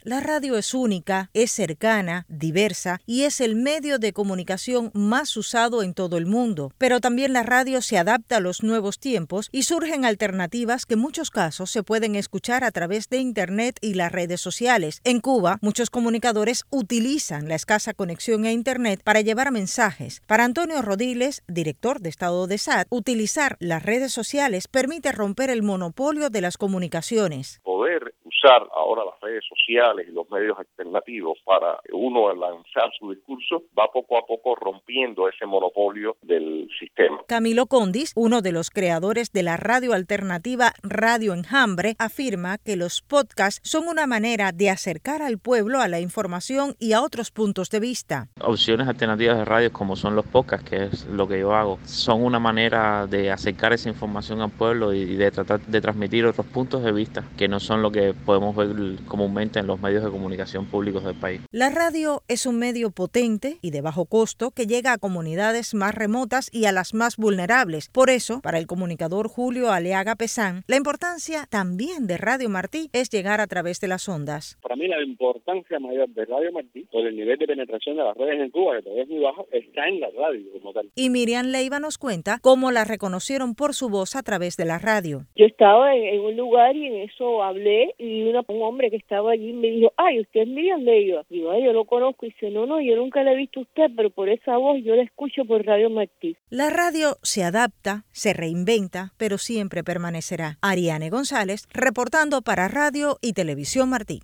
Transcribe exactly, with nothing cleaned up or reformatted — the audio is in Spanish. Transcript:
La radio es única, es cercana, diversa y es el medio de comunicación más usado en todo el mundo. Pero también la radio se adapta a los nuevos tiempos y surgen alternativas que en muchos casos se pueden escuchar a través de Internet y las redes sociales. En Cuba, muchos comunicadores utilizan la escasa conexión a Internet para llevar mensajes. Para Antonio Rodiles, director de Estado de S A T, utilizar las redes sociales permite romper el monopolio de las comunicaciones. Poder usar ahora las redes sociales y los medios alternativos para uno lanzar su discurso va poco a poco rompiendo ese monopolio del sistema. Camilo Condis, uno de los creadores de la radio alternativa Radio Enjambre, afirma que los podcasts son una manera de acercar al pueblo a la información y a otros puntos de vista. Opciones alternativas de radio como son los podcasts, que es lo que yo hago, son una manera de acercar esa información al pueblo y de tratar de transmitir otros puntos de vista que no son lo que podemos ver comúnmente en los medios de comunicación públicos del país. La radio es un medio potente y de bajo costo que llega a comunidades más remotas y a las más vulnerables. Por eso, para el comunicador Julio Aleaga Pesán, la importancia también de Radio Martí es llegar a través de las ondas. Para mí la importancia mayor de Radio Martí, por el nivel de penetración de las redes en Cuba, que todavía es muy bajo, está en la radio como tal. Y Miriam Leiva nos cuenta cómo la reconocieron por su voz a través de la radio. Yo estaba en, en un lugar y en eso hablé y una, un hombre que estaba allí me dijo, ay, usted es Miriam Leiva. Digo, ay, yo lo conozco. Y dice, no, no, yo nunca le he visto a usted, pero por esa voz yo la escucho por Radio Martí. La radio se adapta, se reinventa, pero siempre permanecerá. Ariane González, reportando para Radio y Televisión Martí.